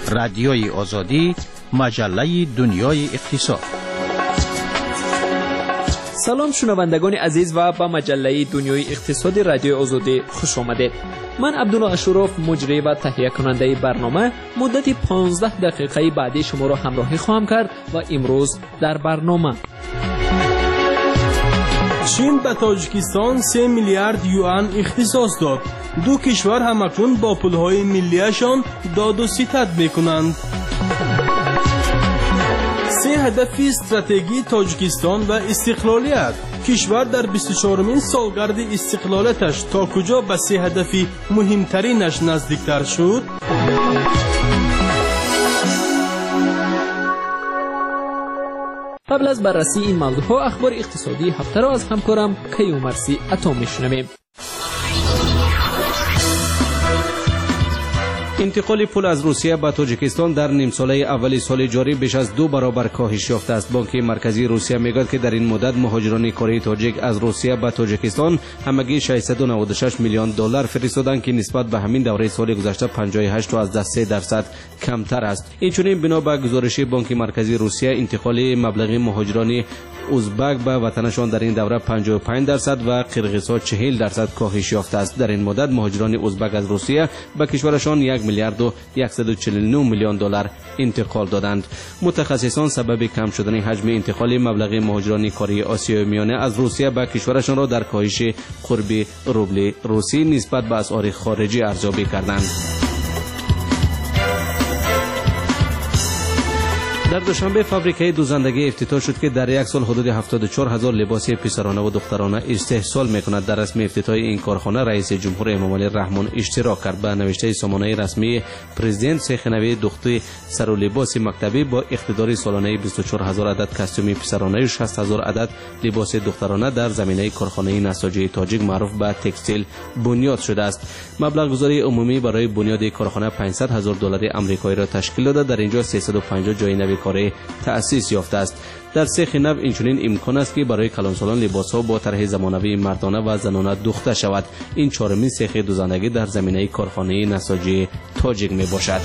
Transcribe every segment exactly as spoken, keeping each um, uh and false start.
رادیوی آزادی، مجله دنیای اقتصاد. سلام شنوندگان عزیز و به مجله دنیای اقتصادی رادیو آزادی خوش آمدید. من عبدالله اشرف مجری و تهیه کننده برنامه مدت پانزده دقیقه بعدی شما را همراهی خواهم کرد و امروز در برنامه چین به تاجیکستان سه میلیارد یوان اختصاص داد. دو کشور همکنون با پولهای ملیشان داد و ستد میکنند. سه هدف استراتژی تاجیکستان و استقلالیت. کشور در بیست و چهارمین سالگرد استقلالتش تا کجا به سه هدف مهمترینش نزدیکتر شد؟ قبل از بررسی این موضوعها اخبار اقتصادی هفته را از همکارم کیومرثی عطا میشنویم. انتقال پول از روسیه به تاجیکستان در نیم ساله اول سال جاری بیش از دو برابر کاهش یافته است. بانک مرکزی روسیه میگوید که در این مدت مهاجران کره تاجیک از روسیه به تاجیکستان همگی ششصد و نود و شش میلیون دلار فرستادند که نسبت به همین دوره سال گذشته پنجاه و هشت و سه درصد کمتر است. اینچنین بنا به گزارش بانک مرکزی روسیه انتقال مبلغ مهاجران ازبک به وطنشان در این دوره پنجاه و پنج درصد و قرقیزها چهل درصد کاهش یافته است. در این مدت مهاجران ازبک از روسیه به کشورشان یک میلیارد و صد و چهل و نه میلیون دلار انتقال دادند. متخصصان سبب کم شدن حجم انتقال مبلغ مهاجران کره آسیای میانه از روسیه به کشورشان را در کاهش قرب روبل روسی نسبت به اسعار خارجی ارزیابی کردند. در دوشنبه فابریکه دوزندگی افتتاح شد که در یک سال حدود هفتاد و چهار هزار لباس پسرانه و دخترانه استحصال میکند. در رسم افتتاح این کارخانه رئیس جمهور امامعلی رحمان اشتراک کرد. به نوشته سامانه رسمی پرزیدنت سیخ نوی دختر سر و لباس مکتبی با اقتدار سالانه بیست و چهار هزار عدد کاستوم پسرانه و شصت هزار عدد لباس دخترانه در زمینه کارخانه نساجی تاجیک معروف به تکستیل بنیاد شده است. مبلغ گذاری عمومی برای بنیاد کارخانه پانصد هزار دلار آمریکایی را تشکیل داده. در اینجا سیصد و پنجاه جای نوی کاری تأسیس یافته است. در سیخ نو اینچنین امکان است که برای کلانسالان لباس‌ها با طرح زمانوی مردانه و زنانه دوخته شود. این چهارمین سیخ دوزندگی در زمینه کارخانه نساجی تاجیک می باشد.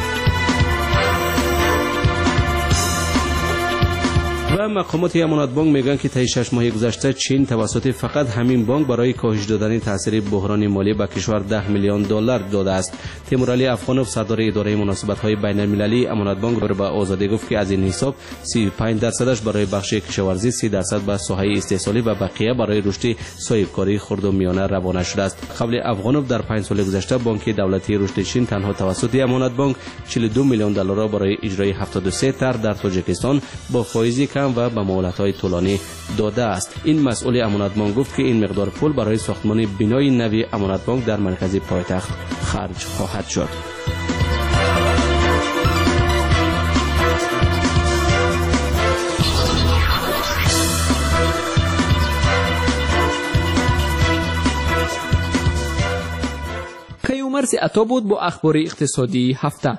و مقامات امانت بانک میگن که طی شش ماه گذشته چین توسط فقط همین بانک برای کاهش دادن تاثیر بحران مالی به کشور ده میلیون دلار داده است. تیمورعلی افغانوف صدر اداره مناسبت‌های بین‌المللی امانت بانک به آزادی گفت که از این حساب سی و پنج درصدش برای بخش کشاورزی، سی درصد به ساحه استحصالی و بقیه برای رشد صاحبکاری خرد و میانه روانه شده است. قبل افغانوف در پنج سال گذشته بانک دولتی رشد چین تنها توسط امانت بانک چهل و دو میلیون دلار را برای اجرای هفتاد و سه طرح در تاجیکستان با فایز کم و به مهلت‌های طولانی داده است. این مسئول امانت بانک گفت که این مقدار پول برای ساختمان بنای نوی امانت بانک در مرکز پایتخت خرج خواهد شد. کیومرثی عطا بود با اخبار اقتصادی هفته.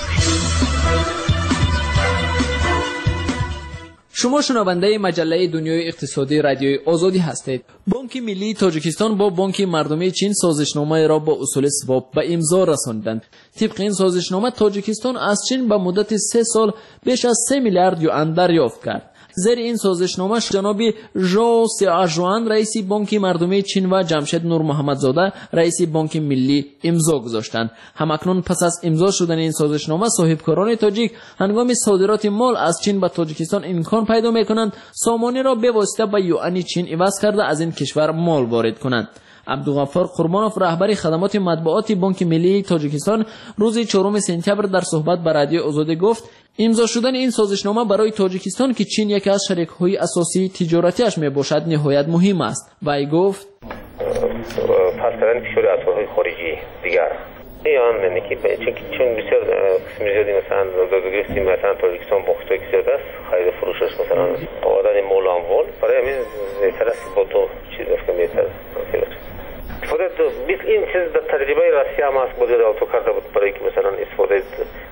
شما شنونده مجله دنیای اقتصادی رادیوی آزادی هستید. بانک ملی تاجیکستان با بانک مردمی چین سازشنامه را با اصول سواب به امضا رساندند. طبق این سازشنامه تاجیکستان از چین به مدت سه سال بیش از سه میلیارد یوان دریافت کرد. زیر این سازشنامه جناب ژو سیاژوان رئیس بانک مردمی چین و جمشید نور محمدزاده رئیس بانک ملی امضا گذاشتند. همکنون پس از امضا شدن این سازشنامه صاحبکاران تاجیک هنگام صادرات مال از چین به تاجیکستان امکان پیدا می‌کنند سامانه را به واسطه به یوان چین عوض کرده از این کشور مال وارد کنند. عبدالغفار قربانوف رهبر خدمات مطبوعاتی بانک ملی تاجیکستان روز چهارم سپتامبر در صحبت با رادیو آزادی گفت امضا شدن این سازشنامه برای تاجیکستان که چین یکی از شریک‌های اساسی تجارتیش میباشد نهایت مهم است. وی گفت پس کردن کشور اسعارهای خارجی دیگر ایان یعنی که چون بسیار قسم زیادی مثلا گرفتیم مثلا تاجیکستان با خطای زیاد است خرید فروشش مثلا آوردن مال اموال برای همین بهتر است با تو چیز است که بهتر خودت بیس این چیز در تجربه روسیه هم است بوده تو کرده بود برای که مثلا استفاده داده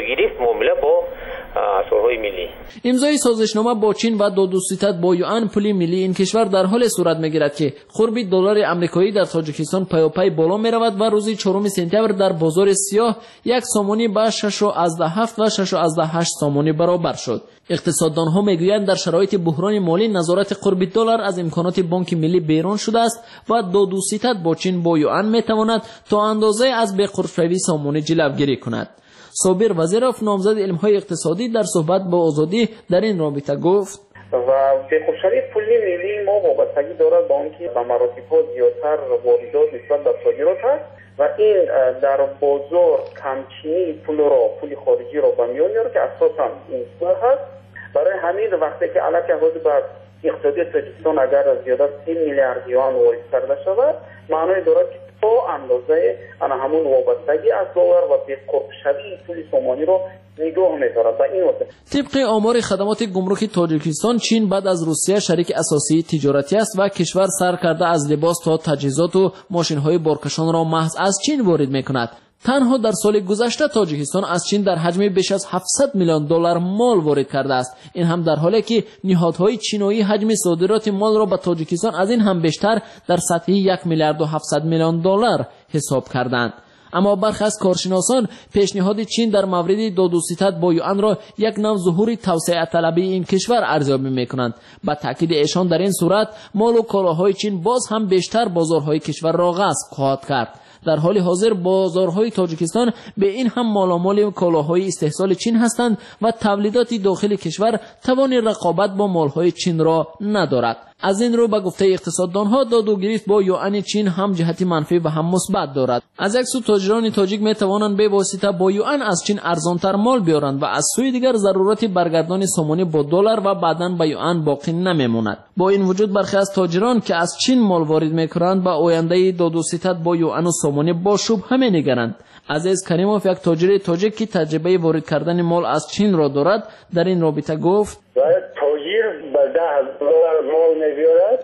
گرفت معامله با اسعارهای ملی. امضای سازشنامه با چین و دو دوستیت با یوان پول ملی این کشور در حال صورت میگیرد که قرب دلار آمریکایی در تاجیکستان پیاپی بالا می رود و روز چهارم سپتامبر در بازار سیاه یک سامانی به شش و هفت و شش و هشت سامانی برابر شد. اقتصاددان ها میگویند در شرایط بحران مالی نظارت قرب دلار از امکانات بانک ملی بیرون شده است و دو دوستیت با چین با یوان می تواند تا اندازه از به قرب‌شوی سامانی جلوگیری کند. صابر وزیرов نامزد علم‌های اقتصادی در صحبت با آزادی در این رابطه گفت و به قرب‌شوی پولی ملی ما وابستگی دارد با آنکه به مراتب‌ها زیادتر واردات نسبت به صادرات است و این در بازار کمچینی پول را پول خارجی را به میان میاره که اساساً این سوال هست. برای همین وقتی که علاوه بر بر اقتصادی تاجیکستان اگر زیاده سی میلیارد یوان وارد کرده شود معنی دارد که تا اندازه انا همون وابستگی از دلار و به قرب‌شوی پول سامانی رو نگاه می‌دارد. و این واسه طبق آمار خدمات گمرکی تاجیکستان چین بعد از روسیه شریک اساسی تجارتی است و کشور سر کرده از لباس تا تجهیزات و ماشین‌های بارکشان را محض از چین وارد می‌کند. تنها در سال گذشته تاجیکستان از چین در حجم بیش از هفتصد میلیون دلار مال وارد کرده است. این هم در حالی که نهادهای چینی حجم صادرات مال را به تاجیکستان از این هم بیشتر در سطح یک میلیارد و هفتصد میلیون دلار حساب کردند. اما برخی از کارشناسان پیشنهاد چین در مورد دو دوستیت با یوان را یک نوع ظهور توسعه طلبی این کشور ارزیابی میکنند. با تاکید ایشان در این صورت مال و کالاهای چین باز هم بیشتر بازارهای کشور را غصب خواهد کرد. در حال حاضر بازارهای تاجیکستان به این هم مالامال کالاهای استحصال چین هستند و تولیدات داخل کشور توان رقابت با مالهای چین را ندارد. از این رو به گفته اقتصاددانها داد و گریخت با یوان چین هم جهت منفی و هم مثبت دارد. از یک سو تاجران تاجیک می توانند به واسطه با یوان از چین ارزانتر مال بیارند و از سوی دیگر ضرورت برگردان سامانی با دلار و بعداً به یوان باقی نمیماند. با این وجود برخی از تاجران که از چین مال وارد میکنند به آینده دو دوستیت با یوان و سامانی با شبهه می‌نگرند. عزیز کریموف یک تاجر تاجیک که تجربه وارد کردن مال از چین را دارد در این رابطه گفت تاجر به ده هزار مال می‌بیارد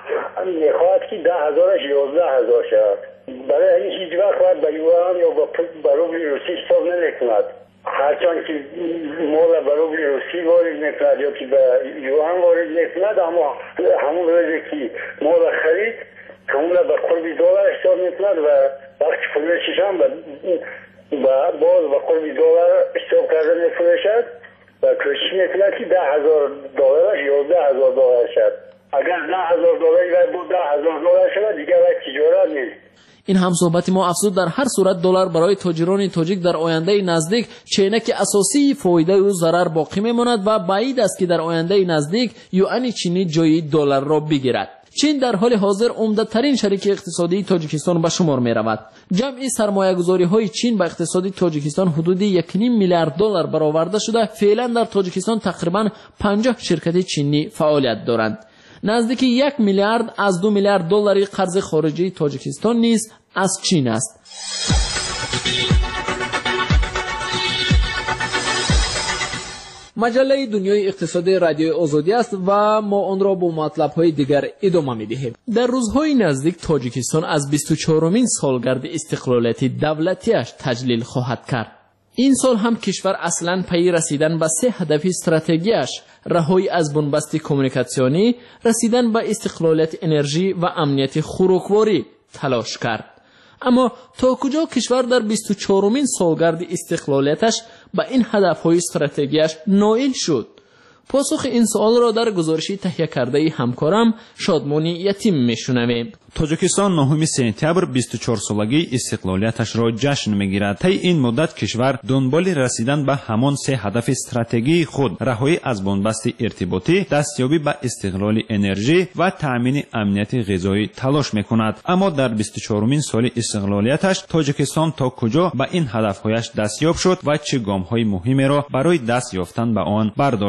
میخواهد که ده هزارش یازده هزار شود. برای این هیچ وقت باید به یوان یا به روبل روسی حساب نمی‌کند. هرچند که مال به روبل روسی وارد می‌کند یا که به یوان وارد می‌کند اما همون روزی که مال خرید همون به قرب دلار حساب می‌کند و وقتی فروشش هم با باز با قرب دلار حساب کرده می‌فروشد و کوشش می‌کند که ده هزار دلارش یازده هزار دلار شد. اگر ده هزار دلاری و بود ده هزار دلار شد دیگر وقت تجارت نیست. این هم صحبت ما افزود در هر صورت دلار برای تاجران تاجیک در آینده نزدیک چینک اساسی فایده و ضرر باقی میماند و بعید است که در آینده نزدیک یوان چینی جای دلار را بگیرد. چین در حال حاضر عمده‌ترین شریک اقتصادی تاجیکستان به شمار می رود. جمعی سرمایه‌گذاری‌های چین به اقتصاد تاجیکستان حدود یک و نیم میلیارد دلار برآورده شده. فعلا در تاجیکستان تقریباً پنجاه شرکت چینی فعالیت دارند. نزدیک یک میلیارد از دو میلیارد دلاری قرض خارجی تاجیکستان نیز از چین است. مجله دنیای اقتصادی رادیوی آزادی است و ما آن را با مطلب‌های دیگر ادامه می‌دهیم. در روزهای نزدیک تاجیکستان از بیست و چهارمین سالگرد استقلالیت دولتیش تجلیل خواهد کرد. این سال هم کشور اصلاً پی رسیدن به سه هدف استراتژیش رهایی از بنبست کمیونیکاسیونی، رسیدن به استقلالیت انرژی و امنیت خوراکواری تلاش کرد. اما تا کجا کشور در بیست و چهارمین سالگرد استقلالیتش به این هدف‌های استراتژیش نائل شد؟ پاسخ این سوال را در گزارشی تهیه کرده همکارم شادمانی یتیم میشنویم. تاجیکستان نهم سپتامبر بیست و چهار سالگی استقلالیتش را جشن میگیرد. طی این مدت کشور دنبال رسیدن به همان سه هدف استراتژی خود رهایی از بنبست ارتباطی، دستیابی به استقلال انرژی و تامین امنیت غذایی تلاش میکند. اما در بیست و چهارمین سال استقلالیتش تاجیکستان تا کجا به این هدفهایش دستیاب شد و چه گام‌های مهمی را برای دست یافتن به آن برداشت؟ تا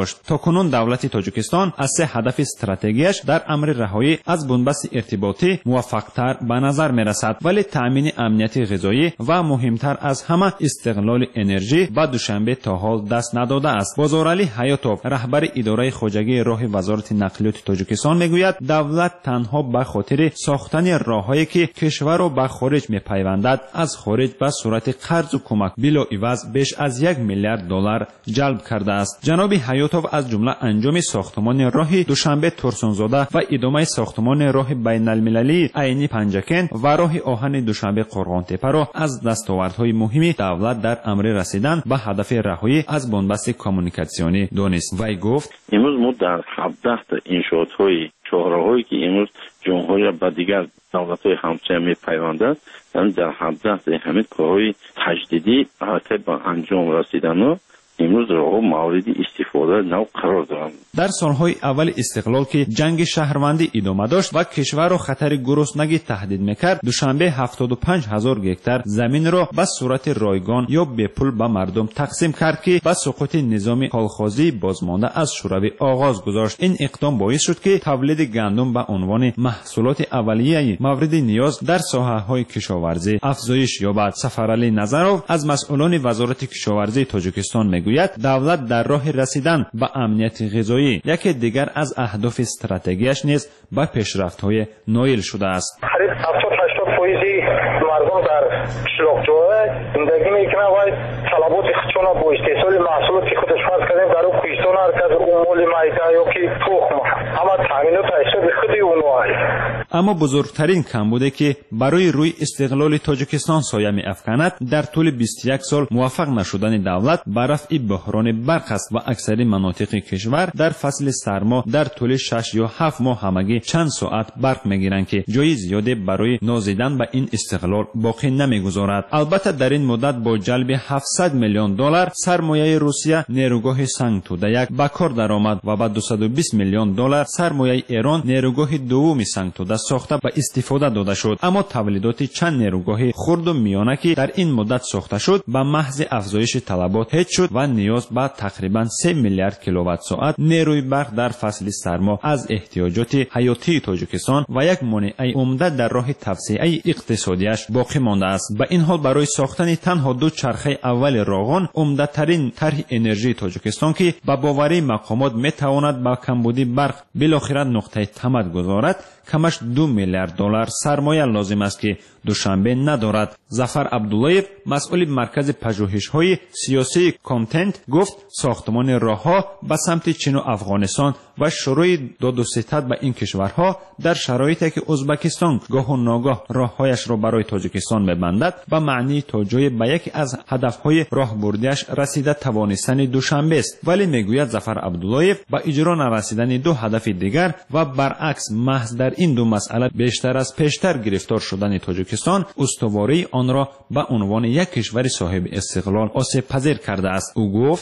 کنون دولت تاجیکستان از سه هدف استراتژیش در امر رهایی از بنبست ارتباطی موفق‌تر به نظر می‌رسد، ولی تأمین امنیت غذایی و مهمتر از همه استقلال انرژی به دوشنبه تا حال دست نداده است. بازارعلی حیاتوف رهبر اداره خواجگی راه وزارت نقلیات تاجیکستان میگوید دولت تنها به خاطر ساختن راههایی که کشور را به خارج میپیوندد از خارج به صورت قرض و کمک بلا عوض بیش از یک میلیارد دلار جلب کرده است. جناب حیاتوف از جمله انجام ساختمان راه دوشنبه ترسونزاده و ادامه ساختمان راه بین المللی عینی پنجکن و راه آهن دوشنبه قرغان تپه را از دستاوردهای مهمی دولت در امر رسیدن به هدف رهایی از بنبست کمیونیکاسیونی دانست. وی گفت امروز ما در هفده انشاءات‌های چهارراهایی که امروز جمهوری را به دیگر دولت‌های همسایه می‌پیوندد، یعنی در هفده همین کارهای تجدیدی حتی به انجام رسیدن و امروز راه مورد استفاده نو قرار دارند. در سالهای اول استقلال که جنگ شهروندی ادامه داشت و کشور را خطر گرسنگی تهدید میکرد، دوشنبه هفتاد و پنج هزار گکتار زمین را به صورت رایگان یا به پول به مردم تقسیم کرد که به سقوط نظام کالخوازی بازمانده از شوروی آغاز گذاشت. این اقدام باعث شد که تولید گندم به عنوان محصولات اولیه مورد نیاز در ساحه‌های کشاورزی افزایش یابد. سفرعلی نظرов از مسئولان وزارت کشاورزی تاجیکستان میگوید دولت در راه رسیدن به امنیت غذایی یکی دیگر از اهداف استراتژیش نیز به پیشرفت‌های نایل شده است. قریب هفتاد هشتاد درصد مردم در قشلاق‌جوها زندگی میکنند و طلبات خودشون با استحصال محصولاتی خودش فرض کردن در کوهستان هرکس اموال میده یا که تخم اما تامینات حساب خودی اونها. اما بزرگترین کمبودی که برای روی استقلال تاجیکستان سایه می‌افکند در طول بیست و یک سال موفق نشدن دولت به رفع بحران برق است و اکثر مناطق کشور در فصل سرما در طول شش یا هفت ماه همگی چند ساعت برق میگیرند که جای زیادی برای نازیدن به این استقلال باقی نمیگذارد. البته در این مدت با جلب هفتصد میلیون دلار سرمایه روسیه نیروگاه سنگ توده یک به کار درآمد و با دویست و بیست میلیون دلار سرمایه ایران نیروگاه دوم سنگ توده ساخته به استفاده داده شد. اما تولیدات چند نیروگاه خرد و میانه که در این مدت ساخته شد به محض افزایش طلبات هیچ شد و نیاز به تقریبا سه میلیارد کیلووات ساعت نیروی برق در فصل سرما از احتیاجات حیاتی تاجیکستان و یک مانع عمده در راه توسعه اقتصادیش باقی مانده است. به این حال برای ساختن تنها دو چرخه اول راغان عمده ترین طرح انرژی تاجیکستان که به باوری مقامات می تواند با کمبودی برق بالاخره نقطه تمد گذارد کمش دو میلیارد دلار سرمایه لازم است که دوشنبه ندارد. ظفر عبداللهیف مسئول مرکز پژوهش‌های سیاسی کامتنت گفت ساختمان راه‌ها به سمت چین و افغانستان و شروع داد و ستد به این کشورها در شرایطی که ازبکستان گاه و ناگاه راههایش را برای تاجیکستان ببندد به معنی تا جای به یکی از هدفهای راهبردیش رسیده توانستن دوشنبه است. ولی میگوید ظفر عبداللهیف با اجرا نرسیدن دو هدف دیگر و برعکس محض در این دو مسئله بیشتر از پیشتر گرفتار شدن تاجیکستان استواری آن را به عنوان یک کشور صاحب استقلال آسیب پذیر کرده است. او گفت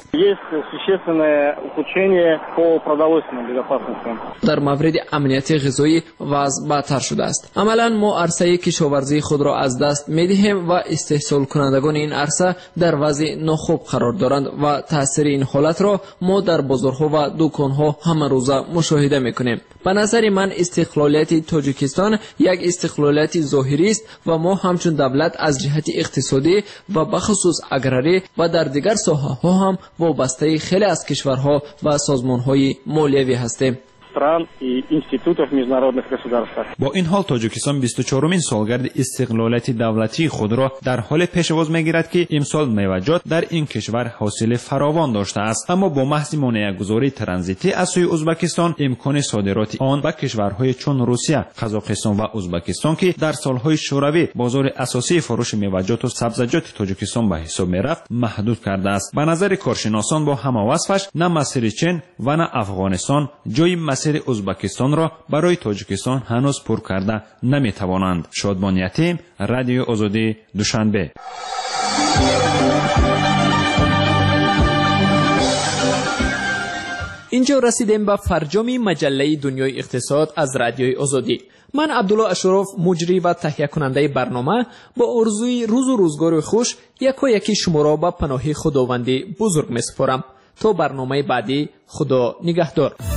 در مورد امنیت غذایی وضع بدتر شده است. عملا ما عرصه کشاورزی خود را از دست می‌دهیم و استحصال کنندگان این عرصه در وضع ناخوب قرار دارند و تاثیر این حالت را ما در بازارها و دکانها همه روزه مشاهده می‌کنیم. به نظر من استقلالیت تاجیکستان یک استقلالیت ظاهری است و ما همچون دولت از جهت اقتصادی و بخصوص اگراری و در دیگر ساحه‌ها هم وابسته خیلی از کشورها و سازمان‌های مالیوی هستیم. با این حال تاجیکستان بیست و چهارمین سالگرد استقلالیت دولتی خود را در حال پیشواز میگیرد که امسال میوه‌جات در این کشور حاصل فراوان داشته است. اما با محض مانع‌گذاری ترانزیتی از سوی ازبکستان امکان صادرات آن به کشورهای چون روسیه، قزاقستان و ازبکستان که در سالهای شوروی بازار اساسی فروش میوه‌جات و سبزیجات تاجیکستان به حساب میرفت محدود کرده است. به نظر کارشناسان با همه وصفش نه مسیر چین و نه افغانستان جای مسیر ازبکستان را برای تاجیکستان هنوز پر کرده نمیتوانند. شادمان یتیم، رادیو آزادی، دوشنبه. اینجا رسیدیم به فرجام مجله دنیای اقتصاد از رادیوی آزادی. من عبدالله اشرف مجری و تهیه کننده برنامه با آرزوی روز و روزگار خوش یکا یکی شما را به پناه خداوندی بزرگ می‌سپارم. تا برنامه بعدی، خدا نگهدار.